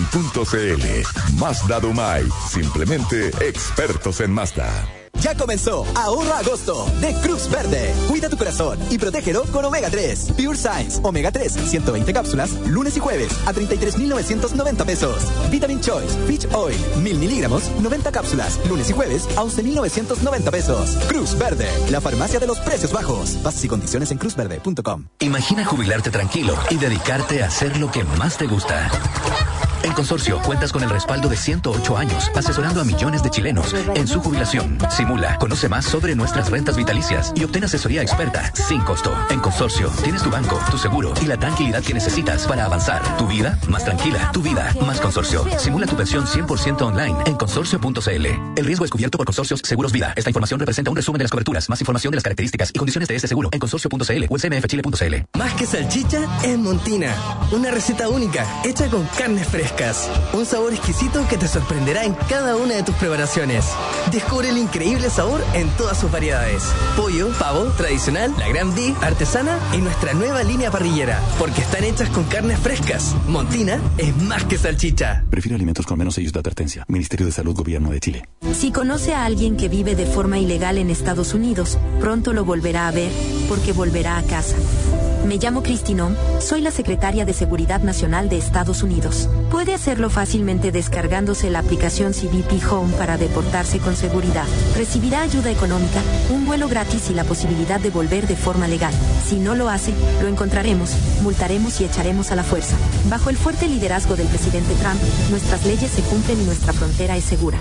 dumay.cl. Mazda Dumay, simplemente expertos en Mazda. Ya comenzó Ahorra Agosto de Cruz Verde. Cuida tu corazón y protégelo con Omega 3. Pure Science Omega 3, 120 cápsulas, lunes y jueves a 33,990 pesos. Vitamin Choice Peach Oil, 1000 miligramos, 90 cápsulas, lunes y jueves a 11,990 pesos. Cruz Verde, la farmacia de los precios bajos. Bases y condiciones en cruzverde.com. Imagina jubilarte tranquilo y dedicarte a hacer lo que más te gusta. En Consorcio cuentas con el respaldo de 108 años, asesorando a millones de chilenos en su jubilación. Simula, conoce más sobre nuestras rentas vitalicias y obtén asesoría experta sin costo. En Consorcio tienes tu banco, tu seguro y la tranquilidad que necesitas para avanzar. Tu vida más tranquila, tu vida más Consorcio. Simula tu pensión 100% online en consorcio.cl. El riesgo es cubierto por Consorcios Seguros Vida. Esta información representa un resumen de las coberturas. Más información de las características y condiciones de este seguro en consorcio.cl o en cmfchile.cl. Más que salchicha es Montina, una receta única hecha con carnes frescas. Un sabor exquisito que te sorprenderá en cada una de tus preparaciones. Descubre el increíble sabor en todas sus variedades. Pollo, pavo, tradicional, la Gran Beef, artesana y nuestra nueva línea parrillera. Porque están hechas con carnes frescas. Montina es más que salchicha. Prefiere alimentos con menos sellos de advertencia. Ministerio de Salud, Gobierno de Chile. Si conoce a alguien que vive de forma ilegal en Estados Unidos, pronto lo volverá a ver porque volverá a casa. Me llamo Kristinón, soy la secretaria de Seguridad Nacional de Estados Unidos. Puede hacerlo fácilmente descargándose la aplicación CBP Home para deportarse con seguridad. Recibirá ayuda económica, un vuelo gratis y la posibilidad de volver de forma legal. Si no lo hace, lo encontraremos, multaremos y echaremos a la fuerza. Bajo el fuerte liderazgo del presidente Trump, nuestras leyes se cumplen y nuestra frontera es segura.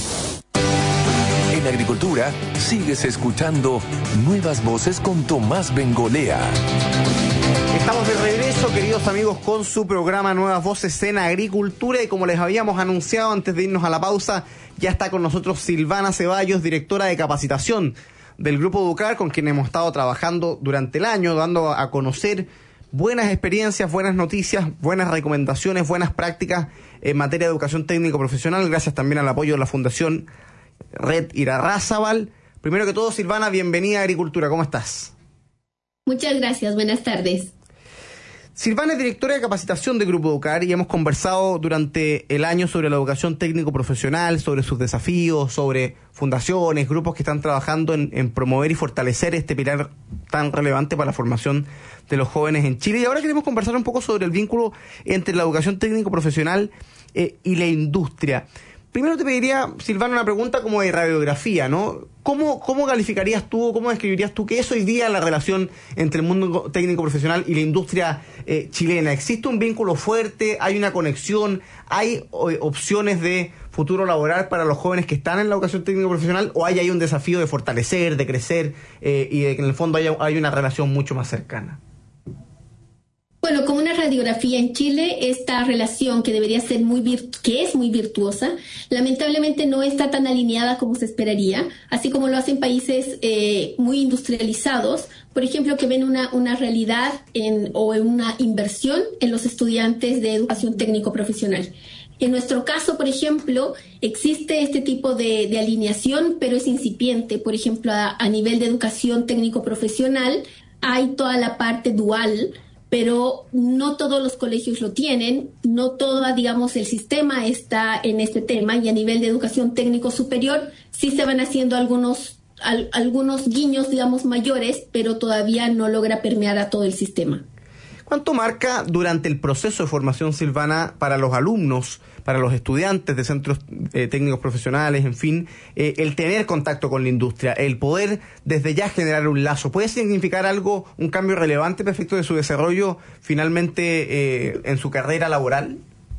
En Agricultura, sigues escuchando Nuevas Voces con Tomás Bengolea. Estamos de regreso, queridos amigos, con su programa Nuevas Voces en Agricultura, y como les habíamos anunciado antes de irnos a la pausa, ya está con nosotros Silvana Ceballos, directora de capacitación del Grupo Educar, con quien hemos estado trabajando durante el año, dando a conocer buenas experiencias, buenas noticias, buenas recomendaciones, buenas prácticas en materia de educación técnico profesional, gracias también al apoyo de la Fundación Red Irarrázaval. Primero que todo, Silvana, bienvenida a Agricultura, ¿cómo estás? Muchas gracias, buenas tardes. Silvana es directora de capacitación de Grupo Educar y hemos conversado durante el año sobre la educación técnico-profesional, sobre sus desafíos, sobre fundaciones, grupos que están trabajando en promover y fortalecer este pilar tan relevante para la formación de los jóvenes en Chile. Y ahora queremos conversar un poco sobre el vínculo entre la educación técnico-profesional y la industria. Primero te pediría, Silvana, una pregunta como de radiografía, ¿no? ¿Cómo calificarías tú, cómo describirías tú qué es hoy día la relación entre el mundo técnico profesional y la industria chilena? ¿Existe un vínculo fuerte? ¿Hay una conexión? ¿Hay opciones de futuro laboral para los jóvenes que están en la educación técnico profesional? ¿O hay ahí un desafío de fortalecer, de crecer y de que en el fondo hay una relación mucho más cercana? Bueno, como una radiografía en Chile, esta relación que debería ser que es muy virtuosa, lamentablemente no está tan alineada como se esperaría, así como lo hacen países muy industrializados, por ejemplo, que ven una realidad o en una inversión en los estudiantes de educación técnico-profesional. En nuestro caso, por ejemplo, existe este tipo de alineación, pero es incipiente. Por ejemplo, a nivel de educación técnico-profesional hay toda la parte dual, pero no todos los colegios lo tienen, no todo, digamos, el sistema está en este tema, y a nivel de educación técnico superior sí se van haciendo algunos guiños, digamos, mayores, pero todavía no logra permear a todo el sistema. ¿Cuánto marca durante el proceso de formación, Silvana, para los alumnos, para los estudiantes de centros técnicos profesionales, en fin, el tener contacto con la industria, el poder desde ya generar un lazo? ¿Puede significar algo, un cambio relevante para efecto de su desarrollo finalmente en su carrera laboral?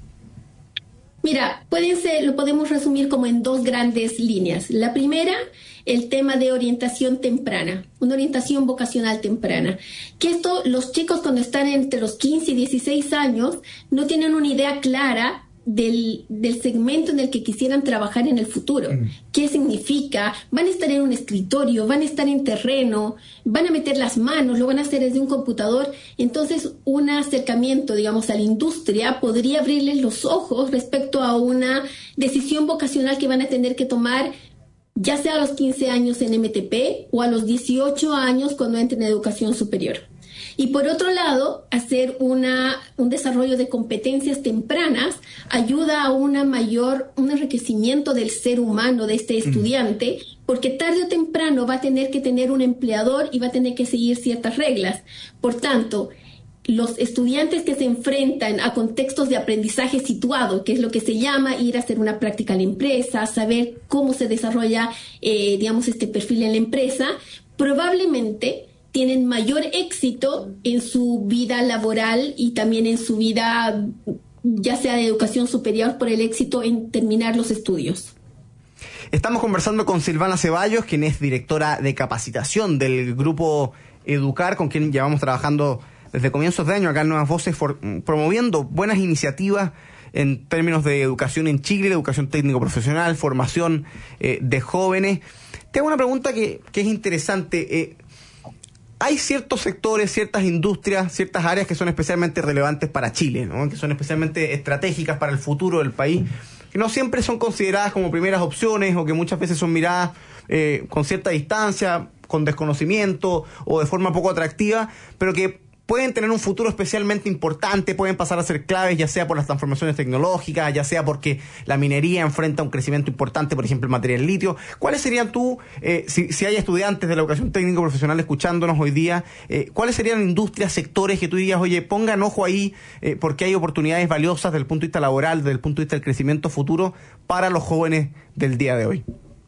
Mira, lo podemos resumir como en dos grandes líneas. La primera, el tema de orientación temprana, una orientación vocacional temprana. Que los chicos cuando están entre los 15 y 16 años no tienen una idea clara del segmento en el que quisieran trabajar en el futuro. ¿Qué significa? Van a estar en un escritorio, van a estar en terreno, van a meter las manos, lo van a hacer desde un computador. Entonces, un acercamiento, digamos, a la industria podría abrirles los ojos respecto a una decisión vocacional que van a tener que tomar, ya sea a los 15 años en MTP o a los 18 años cuando entren en educación superior. Y por otro lado, hacer un desarrollo de competencias tempranas ayuda a un enriquecimiento del ser humano de este estudiante, porque tarde o temprano va a tener que tener un empleador y va a tener que seguir ciertas reglas. Por tanto, los estudiantes que se enfrentan a contextos de aprendizaje situado, que es lo que se llama ir a hacer una práctica en la empresa, saber cómo se desarrolla, este perfil en la empresa, probablemente tienen mayor éxito en su vida laboral y también en su vida, ya sea de educación superior, por el éxito en terminar los estudios. Estamos conversando con Silvana Ceballos, quien es directora de capacitación del grupo Educar, con quien llevamos trabajando desde comienzos de año acá en Nuevas Voces, promoviendo buenas iniciativas en términos de educación en Chile, de educación técnico-profesional, formación de jóvenes. Te hago una pregunta que es interesante. Hay ciertos sectores, ciertas industrias, ciertas áreas que son especialmente relevantes para Chile, ¿no? Que son especialmente estratégicas para el futuro del país, que no siempre son consideradas como primeras opciones o que muchas veces son miradas con cierta distancia, con desconocimiento o de forma poco atractiva, pero que pueden tener un futuro especialmente importante, pueden pasar a ser claves, ya sea por las transformaciones tecnológicas, ya sea porque la minería enfrenta un crecimiento importante, por ejemplo, en materia del litio. ¿Cuáles serían si hay estudiantes de la educación técnico profesional escuchándonos hoy día, cuáles serían industrias, sectores que tú dirías, oye, pongan ojo ahí, porque hay oportunidades valiosas desde el punto de vista laboral, desde el punto de vista del crecimiento futuro para los jóvenes del día de hoy?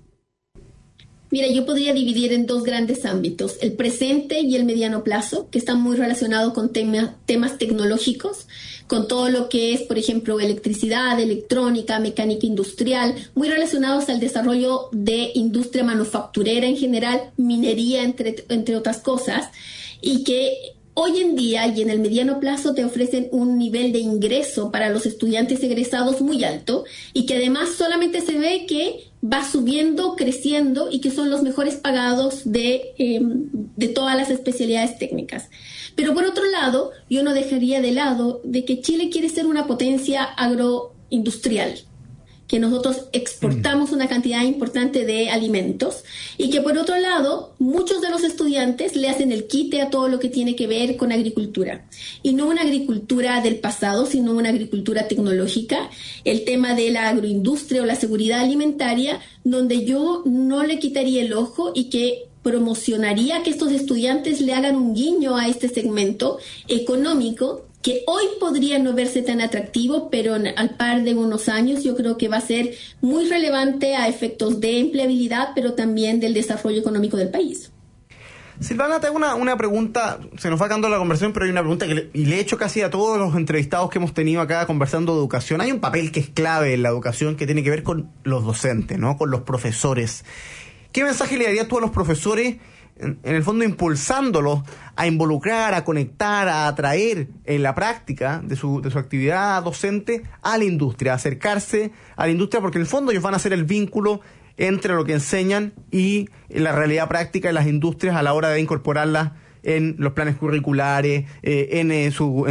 Mira, yo podría dividir en dos grandes ámbitos, el presente y el mediano plazo, que están muy relacionados con temas tecnológicos, con todo lo que es, por ejemplo, electricidad, electrónica, mecánica industrial, muy relacionados al desarrollo de industria manufacturera en general, minería, entre otras cosas, y que hoy en día y en el mediano plazo te ofrecen un nivel de ingreso para los estudiantes egresados muy alto y que además solamente se ve que va subiendo, creciendo y que son los mejores pagados de todas las especialidades técnicas. Pero por otro lado, yo no dejaría de lado de que Chile quiere ser una potencia agroindustrial, que nosotros exportamos una cantidad importante de alimentos y que por otro lado muchos de los estudiantes le hacen el quite a todo lo que tiene que ver con agricultura y no una agricultura del pasado, sino una agricultura tecnológica, el tema de la agroindustria o la seguridad alimentaria, donde yo no le quitaría el ojo y que promocionaría que estos estudiantes le hagan un guiño a este segmento económico que hoy podría no verse tan atractivo, pero al par de unos años yo creo que va a ser muy relevante a efectos de empleabilidad, pero también del desarrollo económico del país. Silvana, te hago una pregunta, se nos va acabando la conversación, pero hay una pregunta que le he hecho casi a todos los entrevistados que hemos tenido acá conversando de educación. Hay un papel que es clave en la educación que tiene que ver con los docentes, ¿no? Con los profesores. ¿Qué mensaje le darías tú a los profesores, en el fondo impulsándolos a involucrar, a conectar, a atraer en la práctica de su actividad docente a la industria, a acercarse a la industria, porque en el fondo ellos van a ser el vínculo entre lo que enseñan y la realidad práctica de las industrias a la hora de incorporarlas en los planes curriculares, en sus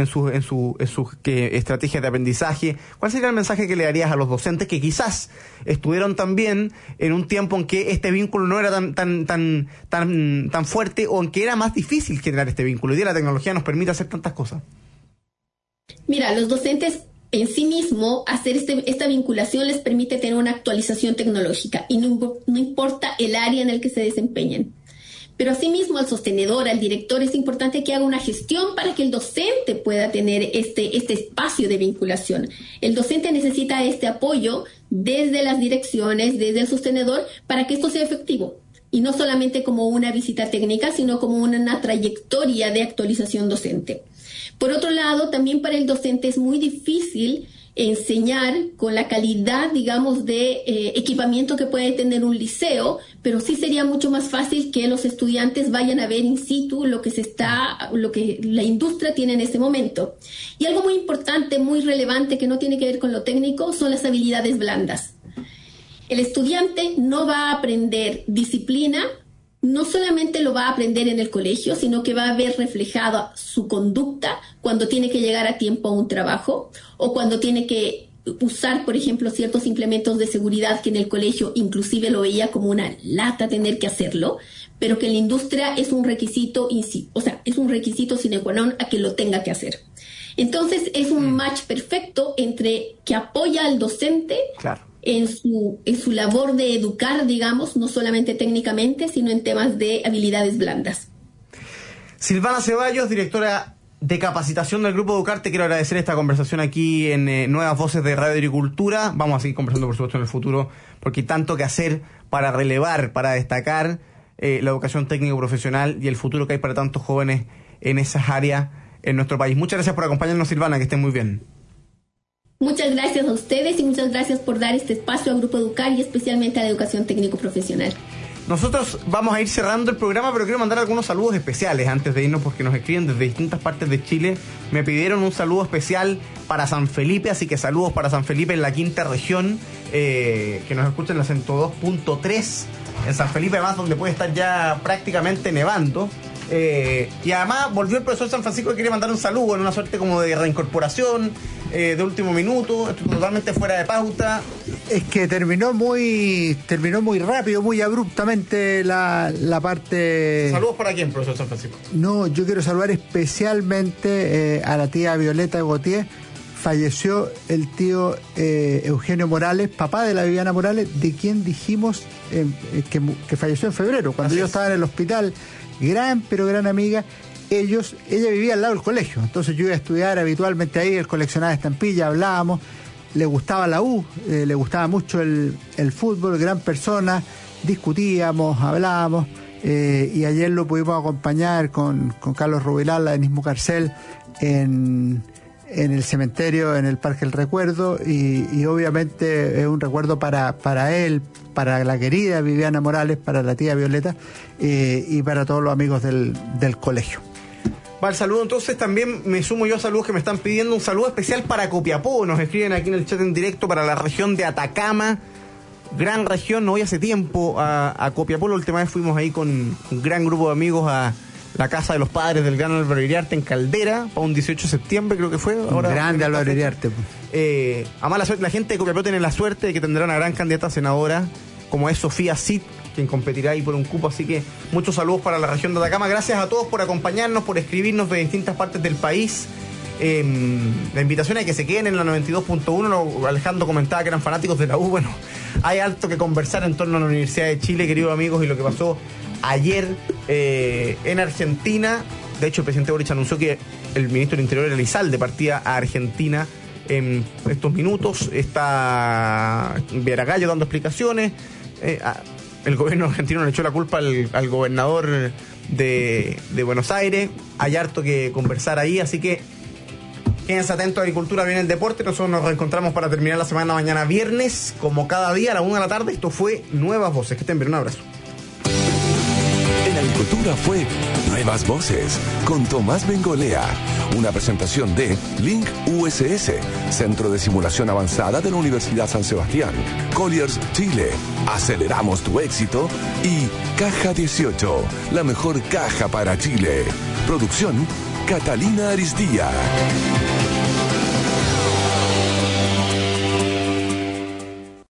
estrategias de aprendizaje? ¿Cuál sería el mensaje que le darías a los docentes que quizás estuvieron también en un tiempo en que este vínculo no era tan fuerte o en que era más difícil generar este vínculo? Hoy día la tecnología nos permite hacer tantas cosas. Mira, los docentes en sí mismo hacer esta vinculación les permite tener una actualización tecnológica y no importa el área en el que se desempeñen. Pero asimismo al sostenedor, al director, es importante que haga una gestión para que el docente pueda tener este espacio de vinculación. El docente necesita este apoyo desde las direcciones, desde el sostenedor, para que esto sea efectivo. Y no solamente como una visita técnica, sino como una trayectoria de actualización docente. Por otro lado, también para el docente es muy difícil enseñar con la calidad, digamos, de equipamiento que puede tener un liceo, pero sí sería mucho más fácil que los estudiantes vayan a ver in situ lo que la industria tiene en este momento. Y algo muy importante, muy relevante, que no tiene que ver con lo técnico, son las habilidades blandas. El estudiante no va a aprender disciplina, no solamente lo va a aprender en el colegio, sino que va a ver reflejada su conducta cuando tiene que llegar a tiempo a un trabajo o cuando tiene que usar, por ejemplo, ciertos implementos de seguridad que en el colegio inclusive lo veía como una lata tener que hacerlo, pero que en la industria es un requisito, es un requisito sine qua non a que lo tenga que hacer. Entonces es un match perfecto entre que apoya al docente, claro, en su labor de educar, digamos, no solamente técnicamente, sino en temas de habilidades blandas. Silvana Ceballos, directora de capacitación del Grupo Educarte, quiero agradecer esta conversación aquí en Nuevas Voces de Radio Agricultura. Vamos a seguir conversando, por supuesto, en el futuro, porque hay tanto que hacer para relevar, para destacar la educación técnico-profesional y el futuro que hay para tantos jóvenes en esas áreas en nuestro país. Muchas gracias por acompañarnos, Silvana, que estén muy bien. Muchas gracias a ustedes y muchas gracias por dar este espacio al Grupo Educar y especialmente a la educación técnico-profesional. Nosotros vamos a ir cerrando el programa, pero quiero mandar algunos saludos especiales antes de irnos, porque nos escriben desde distintas partes de Chile. Me pidieron un saludo especial para San Felipe, así que saludos para San Felipe en la quinta región, que nos escuchan en la 102.3 en San Felipe, además donde puede estar ya prácticamente nevando. Y además volvió el profesor San Francisco, que quiere mandar un saludo en una suerte como de reincorporación de último minuto, totalmente fuera de pauta. Es que terminó muy rápido, muy abruptamente la parte. ¿Saludos para quién, profesor San Francisco? No, yo quiero saludar especialmente a la tía Violeta Gautier. Falleció el tío Eugenio Morales, papá de la Viviana Morales, de quien dijimos que falleció en febrero, cuando yo estaba en el hospital. Gran amiga. Ella vivía al lado del colegio, entonces yo iba a estudiar habitualmente ahí, él coleccionaba estampillas, hablábamos, le gustaba la U, le gustaba mucho el fútbol, gran persona, discutíamos, hablábamos, y ayer lo pudimos acompañar con Carlos Rubilar, la Denis Mucarcel, en el cementerio, en el Parque del Recuerdo, y obviamente es un recuerdo para él, para la querida Viviana Morales, para la tía Violeta, y para todos los amigos del colegio. Va el saludo, entonces también me sumo yo a saludos que me están pidiendo. Un saludo especial para Copiapó, nos escriben aquí en el chat en directo, para la región de Atacama, gran región. No voy hace tiempo a Copiapó, la última vez fuimos ahí con un gran grupo de amigos a la casa de los padres del gran Álvaro Iriarte en Caldera, para un 18 de septiembre creo que fue. Ahora, grande Álvaro Iriarte. Además la gente de Copiapó tiene la suerte de que tendrá una gran candidata a senadora, como es Sofía Cid, quien competirá ahí por un cupo, así que muchos saludos para la región de Atacama. Gracias a todos por acompañarnos, por escribirnos de distintas partes del país. La invitación es que se queden en la 92.1. Alejandro comentaba que eran fanáticos de la U. Bueno, hay alto que conversar en torno a la Universidad de Chile, queridos amigos, y lo que pasó ayer en Argentina. De hecho, el presidente Boric anunció que el ministro del Interior, Elizalde, partía a Argentina en estos minutos. Está Vieragallo dando explicaciones. El gobierno argentino le echó la culpa al gobernador de Buenos Aires. Hay harto que conversar ahí, así que quédense atentos a Agricultura, viene el deporte. Nosotros nos reencontramos para terminar la semana mañana viernes, como cada día a la 1 de la tarde. Esto fue Nuevas Voces. Que estén bien, un abrazo. En Agricultura fue Nuevas Voces con Tomás Bengolea, una presentación de Link USS, Centro de Simulación Avanzada de la Universidad San Sebastián, Colliers Chile, Aceleramos tu éxito, y Caja 18, la mejor caja para Chile. Producción Catalina Aristía.